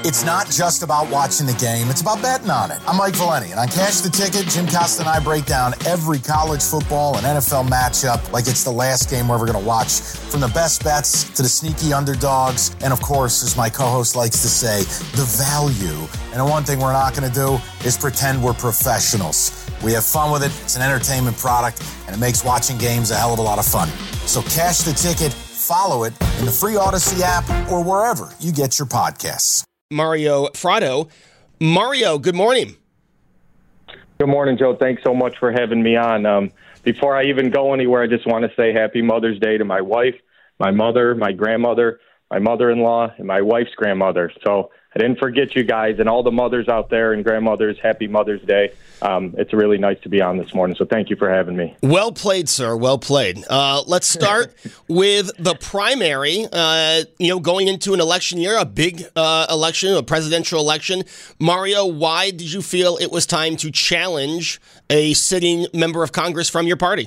It's not just about watching the game, it's about betting on it. I'm Mike Valeni, and on Cash the Ticket, Jim Costa and I break down every college football and NFL matchup like it's the last game we're ever going to watch. From the best bets to the sneaky underdogs, and of course, as my co-host likes to say, the value. And the one thing we're not going to do is pretend we're professionals. We have fun with it, it's an entertainment product, and it makes watching games a hell of a lot of fun. So Cash the Ticket, follow it in the free Odyssey app or wherever you get your podcasts. Mario Fratto. Mario, good morning. Good morning, Joe. Thanks so much for having me on. Before I even go anywhere, I just want to say Happy Mother's Day to my wife, my mother, my grandmother, my mother-in-law, and my wife's grandmother. So I didn't forget you guys, and all the mothers out there and grandmothers, Happy Mother's Day. It's really nice to be on this morning, so thank you for having me. Well played, sir. Well played. Let's start with the primary. Going into an election year, a big election, a presidential election. Mario, why did you feel it was time to challenge a sitting member of Congress from your party?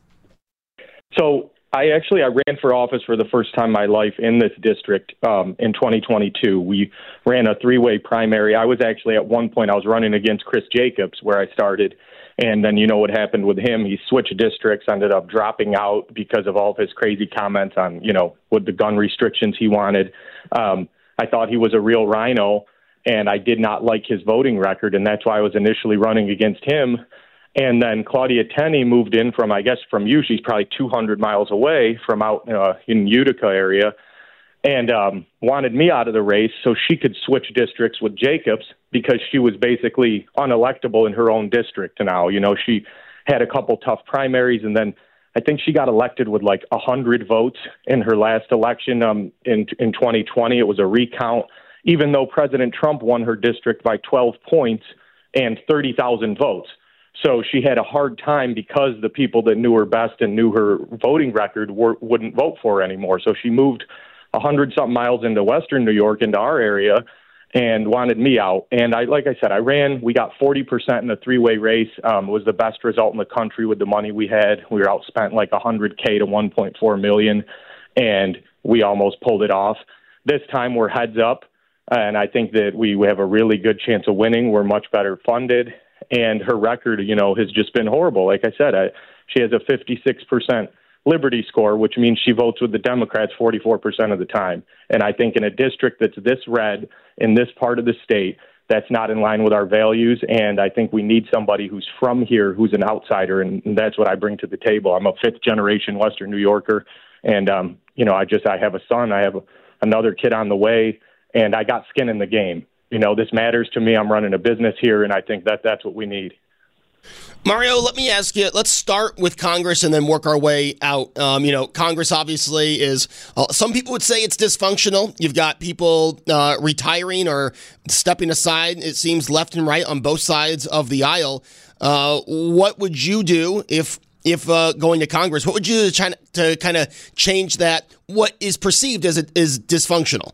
So I ran for office for the first time in my life in this district in 2022. We ran a three-way primary. I was actually at one point, I was running against Chris Jacobs where I started. And then you know what happened with him. He switched districts, ended up dropping out because of all of his crazy comments on, with the gun restrictions he wanted. I thought he was a real rhino, and I did not like his voting record, and that's why I was initially running against him. And then Claudia Tenney moved in from you. She's probably 200 miles away from out in Utica area, and wanted me out of the race so she could switch districts with Jacobs because she was basically unelectable in her own district now. She had a couple tough primaries, and then I think she got elected with like 100 votes in her last election in 2020. It was a recount, even though President Trump won her district by 12 points and 30,000 votes. So she had a hard time because the people that knew her best and knew her voting record wouldn't vote for her anymore. So she moved 100-something miles into Western New York, into our area, and wanted me out. And I ran. We got 40% in a three-way race. It was the best result in the country with the money we had. We were outspent like $100K to $1.4 million, and we almost pulled it off. This time we're heads up, and I think that we have a really good chance of winning. We're much better funded. And her record, has just been horrible. Like I said, she has a 56% Liberty score, which means she votes with the Democrats 44% of the time. And I think in a district that's this red in this part of the state, that's not in line with our values. And I think we need somebody who's from here, who's an outsider. And that's what I bring to the table. I'm a fifth-generation Western New Yorker. And, I have a son. I have another kid on the way. And I got skin in the game. This matters to me. I'm running a business here, and I think that's what we need. Mario, let me ask you, let's start with Congress and then work our way out. Congress obviously is, some people would say it's dysfunctional. You've got people retiring or stepping aside, it seems, left and right on both sides of the aisle. What would you do if going to Congress? What would you do to kind of change that, what is perceived as dysfunctional?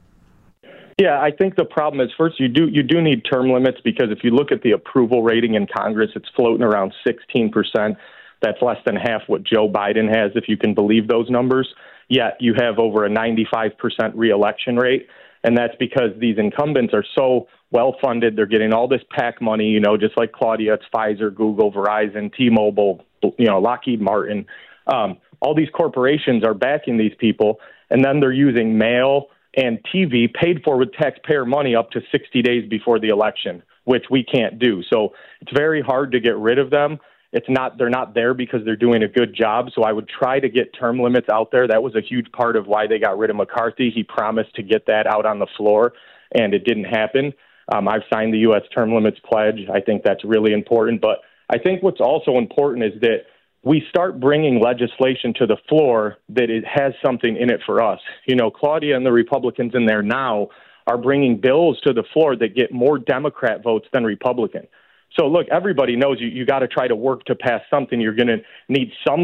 Yeah, I think the problem is, first, you do need term limits, because if you look at the approval rating in Congress, it's floating around 16%. That's less than half what Joe Biden has, if you can believe those numbers. Yet you have over a 95% reelection rate, and that's because these incumbents are so well-funded. They're getting all this PAC money, just like Claudia. It's Pfizer, Google, Verizon, T-Mobile, Lockheed Martin. All these corporations are backing these people, and then they're using mail and TV paid for with taxpayer money up to 60 days before the election, which we can't do. So it's very hard to get rid of them. They're not there because they're doing a good job. So I would try to get term limits out there. That was a huge part of why they got rid of McCarthy. He promised to get that out on the floor, and it didn't happen. I've signed the U.S. term limits pledge. I think that's really important. But I think what's also important is that we start bringing legislation to the floor that it has something in it for us. Claudia and the Republicans in there now are bringing bills to the floor that get more Democrat votes than Republican. So, look, everybody knows you got to try to work to pass something. You're going to need some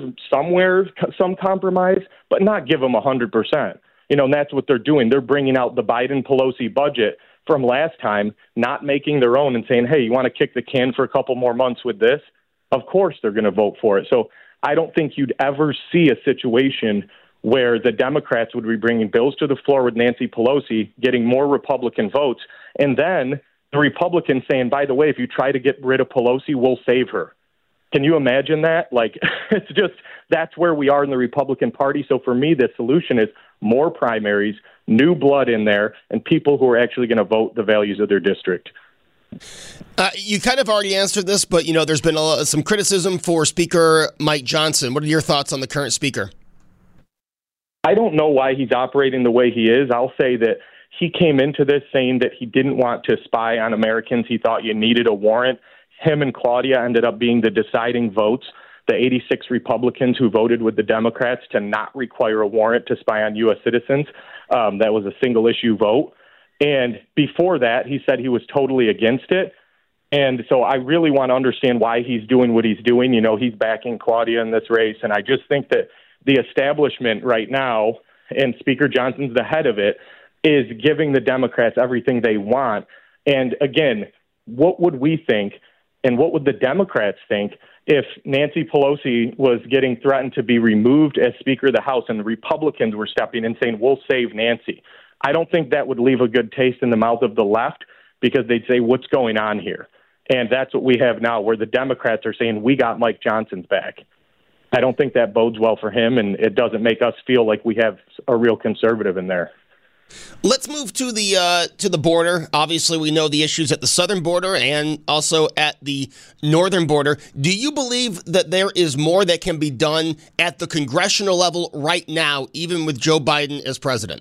compromise, but not give them 100%. And that's what they're doing. They're bringing out the Biden-Pelosi budget from last time, not making their own and saying, hey, you want to kick the can for a couple more months with this? Of course they're going to vote for it. So I don't think you'd ever see a situation where the Democrats would be bringing bills to the floor with Nancy Pelosi, getting more Republican votes, and then the Republicans saying, by the way, if you try to get rid of Pelosi, we'll save her. Can you imagine that? Like, it's just, that's where we are in the Republican Party. So for me, the solution is more primaries, new blood in there, and people who are actually going to vote the values of their district. You kind of already answered this, but, there's been some criticism for Speaker Mike Johnson. What are your thoughts on the current speaker? I don't know why he's operating the way he is. I'll say that he came into this saying that he didn't want to spy on Americans. He thought you needed a warrant. Him and Claudia ended up being the deciding votes, the 86 Republicans who voted with the Democrats to not require a warrant to spy on U.S. citizens. That was a single-issue vote. And before that, he said he was totally against it. And so I really want to understand why he's doing what he's doing. He's backing Claudia in this race. And I just think that the establishment right now, and Speaker Johnson's the head of it, is giving the Democrats everything they want. And again, what would we think and what would the Democrats think if Nancy Pelosi was getting threatened to be removed as Speaker of the House and the Republicans were stepping in saying, we'll save Nancy? I don't think that would leave a good taste in the mouth of the left, because they'd say, what's going on here? And that's what we have now, where the Democrats are saying, we got Mike Johnson's back. I don't think that bodes well for him, and it doesn't make us feel like we have a real conservative in there. Let's move to the border. Obviously, we know the issues at the southern border and also at the northern border. Do you believe that there is more that can be done at the congressional level right now, even with Joe Biden as president?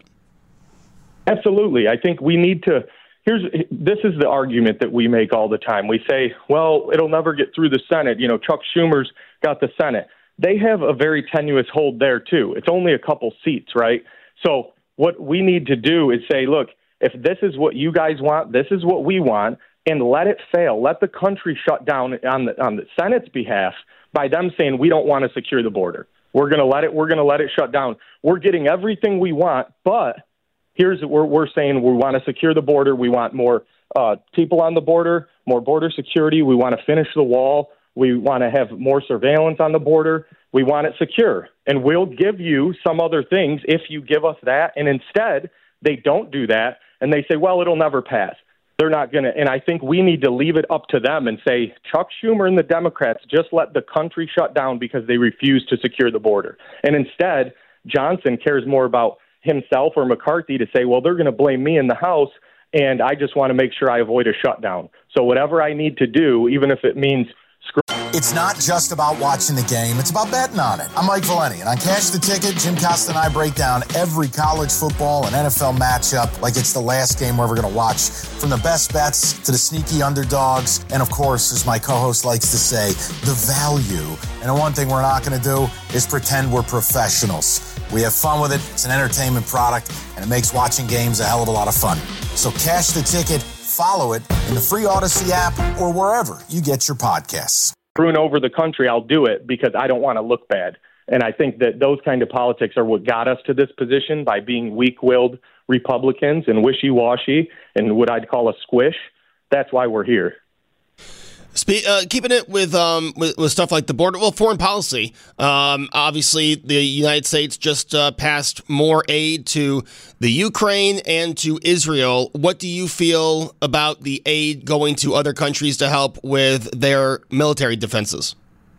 Absolutely. I think we need to. This is the argument that we make all the time. We say, well, it'll never get through the Senate. Chuck Schumer's got the Senate. They have a very tenuous hold there, too. It's only a couple seats, right? So what we need to do is say, look, if this is what you guys want, this is what we want, and let it fail. Let the country shut down on the Senate's behalf by them saying we don't want to secure the border. We're going to let it shut down. We're getting everything we want, but here's what we're saying: we want to secure the border. We want more people on the border, more border security. We want to finish the wall. We want to have more surveillance on the border. We want it secure. And we'll give you some other things if you give us that. And instead, they don't do that. And they say, well, it'll never pass. They're not going to. And I think we need to leave it up to them and say, Chuck Schumer and the Democrats just let the country shut down because they refuse to secure the border. And instead, Johnson cares more about himself or McCarthy to say, well, they're going to blame me in the House, and I just want to make sure I avoid a shutdown. So whatever I need to do, even if it means It's not just about watching the game, it's about betting on it. I'm Mike Valeni, and on Cash the Ticket, Jim Costa and I break down every college football and NFL matchup like it's the last game we're ever going to watch, from the best bets to the sneaky underdogs, and of course, as my co-host likes to say, the value. And the one thing we're not going to do is pretend we're professionals. We have fun with it, it's an entertainment product, and it makes watching games a hell of a lot of fun. So Cash the Ticket, follow it in the free Odyssey app or wherever you get your podcasts. Screwing over the country, I'll do it because I don't want to look bad. And I think that those kind of politics are what got us to this position, by being weak-willed Republicans and wishy-washy and what I'd call a squish. That's why we're here. Keeping it with stuff like the border, well, foreign policy. Obviously, the United States just passed more aid to the Ukraine and to Israel. What do you feel about the aid going to other countries to help with their military defenses?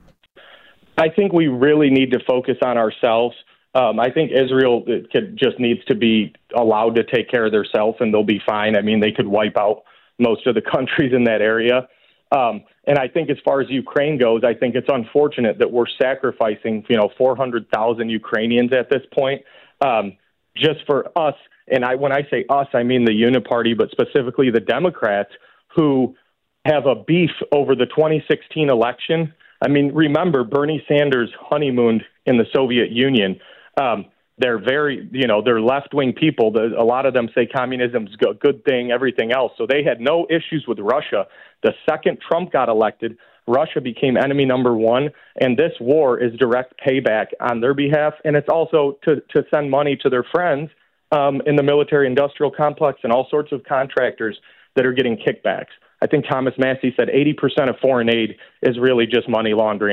I think we really need to focus on ourselves. I think Israel just needs to be allowed to take care of themselves, and they'll be fine. I mean, they could wipe out most of the countries in that area. And I think as far as Ukraine goes, I think it's unfortunate that we're sacrificing, 400,000 Ukrainians at this point, just for us. And when I say us, I mean the Uniparty, but specifically the Democrats, who have a beef over the 2016 election. I mean, remember, Bernie Sanders honeymooned in the Soviet Union. They're very, they're left-wing people. A lot of them say communism's a good thing, everything else. So they had no issues with Russia. The second Trump got elected, Russia became enemy number one, and this war is direct payback on their behalf. And it's also to send money to their friends in the military-industrial complex and all sorts of contractors that are getting kickbacks. I think Thomas Massey said 80% of foreign aid is really just money laundering.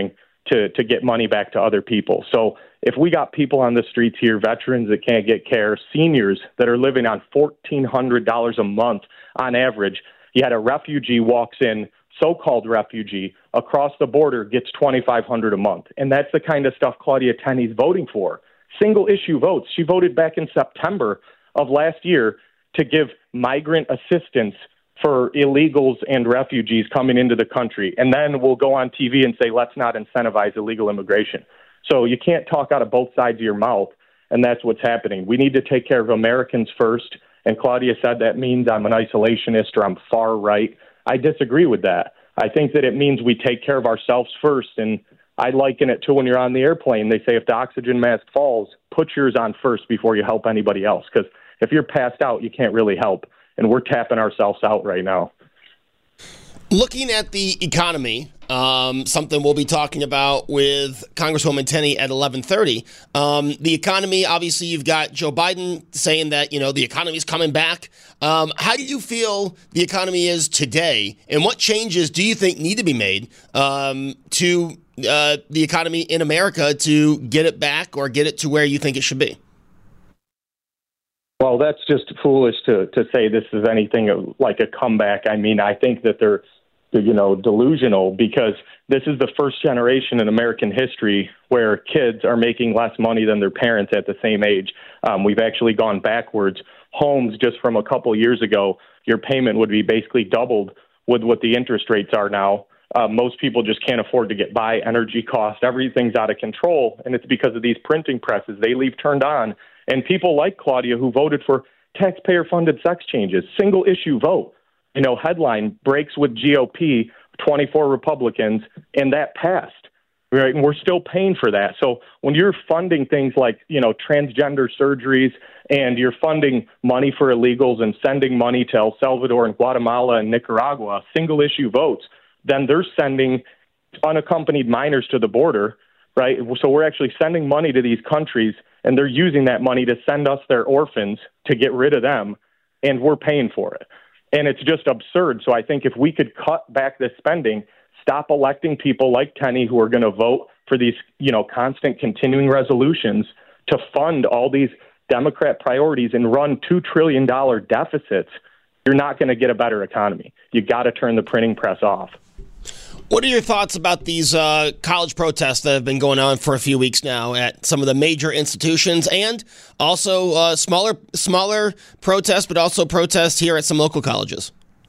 to get money back to other people. So if we got people on the streets here, veterans that can't get care, seniors that are living on $1,400 a month on average, you had a refugee walks in, so-called refugee, across the border gets $2,500 a month. And that's the kind of stuff Claudia Tenney's voting for. Single-issue votes. She voted back in September of last year to give migrant assistance for illegals and refugees coming into the country. And then we'll go on TV and say, let's not incentivize illegal immigration. So you can't talk out of both sides of your mouth, and that's what's happening. We need to take care of Americans first. And Claudia said that means I'm an isolationist or I'm far right. I disagree with that. I think that it means we take care of ourselves first. And I liken it to when you're on the airplane. They say if the oxygen mask falls, put yours on first before you help anybody else. Because if you're passed out, you can't really help. And we're tapping ourselves out right now. Looking at the economy, something we'll be talking about with Congresswoman Tenney at 11:30. The economy, obviously, you've got Joe Biden saying that, the economy is coming back. How do you feel the economy is today, and what changes do you think need to be made to the economy in America to get it back or get it to where you think it should be? Well, that's just foolish to say this is anything like a comeback. I mean, I think that they're delusional, because this is the first generation in American history where kids are making less money than their parents at the same age. We've actually gone backwards. Homes, just from a couple years ago, your payment would be basically doubled with what the interest rates are now. Most people just can't afford to get by. Energy costs, everything's out of control, and it's because of these printing presses. They leave turned on. And people like Claudia, who voted for taxpayer-funded sex changes, single-issue vote. Headline, breaks with GOP, 24 Republicans, and that passed. Right? And we're still paying for that. So when you're funding things like, transgender surgeries, and you're funding money for illegals and sending money to El Salvador and Guatemala and Nicaragua, single-issue votes, then they're sending unaccompanied minors to the border, right? So we're actually sending money to these countries, and they're using that money to send us their orphans to get rid of them, and we're paying for it. And it's just absurd. So I think if we could cut back this spending, stop electing people like Tenney who are going to vote for these, constant continuing resolutions to fund all these Democrat priorities and run $2 trillion deficits, you're not going to get a better economy. You got to turn the printing press off. What are your thoughts about these college protests that have been going on for a few weeks now at some of the major institutions, and also smaller protests, but also protests here at some local colleges?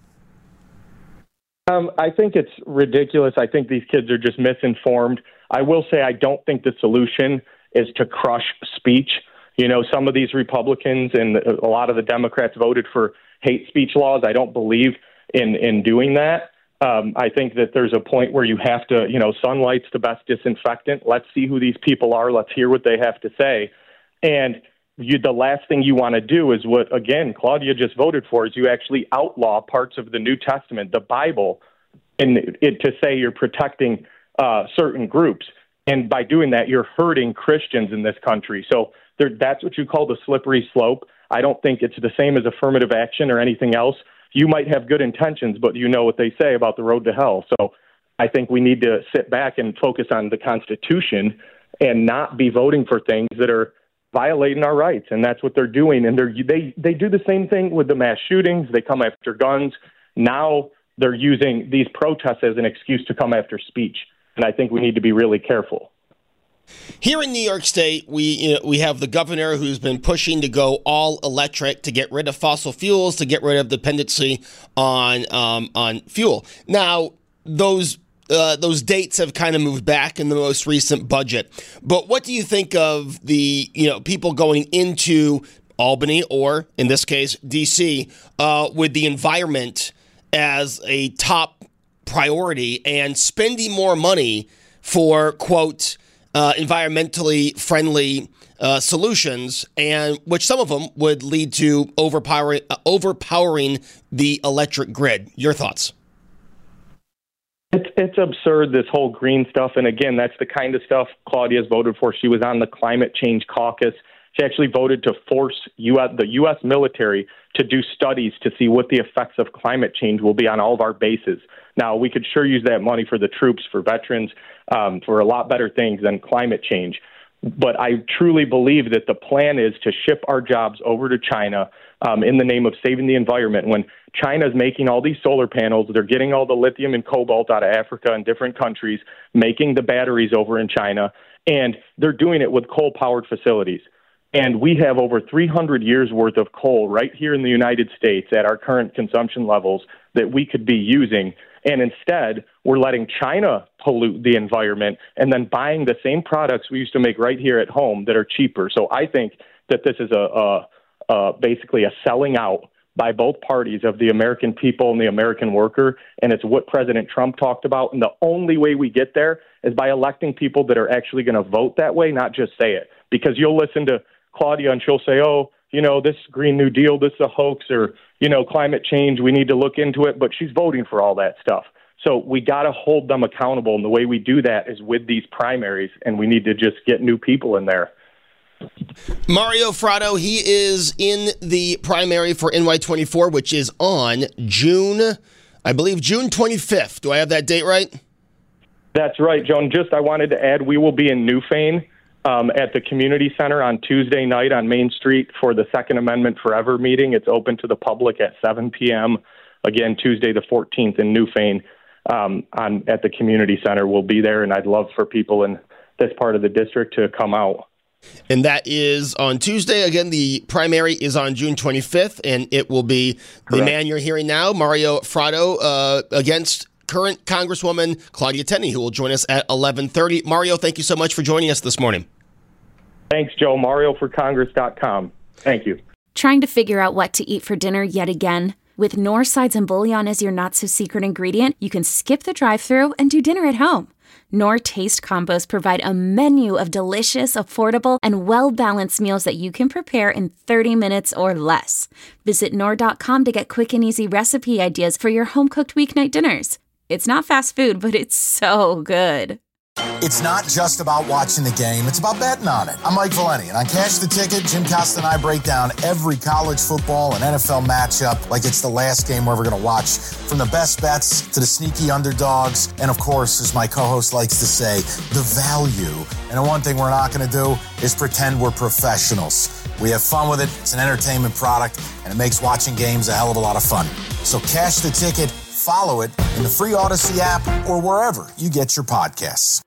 I think it's ridiculous. I think these kids are just misinformed. I will say I don't think the solution is to crush speech. Some of these Republicans and a lot of the Democrats voted for hate speech laws. I don't believe in doing that. I think that there's a point where you have to, sunlight's the best disinfectant. Let's see who these people are. Let's hear what they have to say. And the last thing you want to do is what, again, Claudia just voted for, is you actually outlaw parts of the New Testament, the Bible, and to say you're protecting certain groups. And by doing that, you're hurting Christians in this country. So that's what you call the slippery slope. I don't think it's the same as affirmative action or anything else. You might have good intentions, but you know what they say about the road to hell. So I think we need to sit back and focus on the Constitution and not be voting for things that are violating our rights. And that's what they're doing. And they do the same thing with the mass shootings. They come after guns. Now they're using these protests as an excuse to come after speech. And I think we need to be really careful. Here in New York State, we have the governor who's been pushing to go all electric, to get rid of fossil fuels, to get rid of dependency on fuel. Now, those dates have kind of moved back in the most recent budget. But what do you think of the people going into Albany, or in this case D.C., with the environment as a top priority and spending more money for, quote, environmentally friendly solutions, and which some of them would lead to overpowering the electric grid? Your thoughts? It's absurd, this whole green stuff. And again, that's the kind of stuff Claudia's voted for. She was on the climate change caucus. She actually voted to force the U.S. military to do studies to see what the effects of climate change will be on all of our bases. Now, we could sure use that money for the troops, for veterans, for a lot better things than climate change. But I truly believe that the plan is to ship our jobs over to China in the name of saving the environment. When China's making all these solar panels, they're getting all the lithium and cobalt out of Africa and different countries, making the batteries over in China, and they're doing it with coal-powered facilities. And we have over 300 years worth of coal right here in the United States at our current consumption levels that we could be using. And instead, we're letting China pollute the environment and then buying the same products we used to make right here at home that are cheaper. So I think that this is basically a selling out by both parties of the American people and the American worker. And it's what President Trump talked about. And the only way we get there is by electing people that are actually going to vote that way, not just say it. Because you'll listen to Claudia and she'll say, oh, this Green New Deal, this is a hoax, or, climate change, we need to look into it. But she's voting for all that stuff. So we got to hold them accountable. And the way we do that is with these primaries. And we need to just get new people in there. Mario Fratto, he is in the primary for NY24, which is on June 25th. Do I have that date right? That's right, Joan. I wanted to add, we will be in Newfane at the community center on Tuesday night on Main Street for the Second Amendment Forever meeting. It's open to the public at 7 p.m. Again, Tuesday the 14th in Newfane at the community center. We'll be there, and I'd love for people in this part of the district to come out. And that is on Tuesday. Again, the primary is on June 25th, and it will be the man you're hearing now, Mario Fratto, against current Congresswoman Claudia Tenney, who will join us at 11:30. Mario, thank you so much for joining us this morning. Thanks, Joe. MarioForCongress.com. Thank you. Trying to figure out what to eat for dinner yet again? With Knorr sides and bouillon as your not-so-secret ingredient, you can skip the drive-thru and do dinner at home. Knorr Taste Combos provide a menu of delicious, affordable, and well-balanced meals that you can prepare in 30 minutes or less. Visit Knorr.com to get quick and easy recipe ideas for your home-cooked weeknight dinners. It's not fast food, but it's so good. It's not just about watching the game, it's about betting on it. I'm Mike Valeni, and on Cash the Ticket, Jim Costa and I break down every college football and NFL matchup like it's the last game we're ever going to watch. From the best bets to the sneaky underdogs, and of course, as my co-host likes to say, the value. And the one thing we're not going to do is pretend we're professionals. We have fun with it, it's an entertainment product, and it makes watching games a hell of a lot of fun. So Cash the Ticket, follow it in the free Odyssey app or wherever you get your podcasts.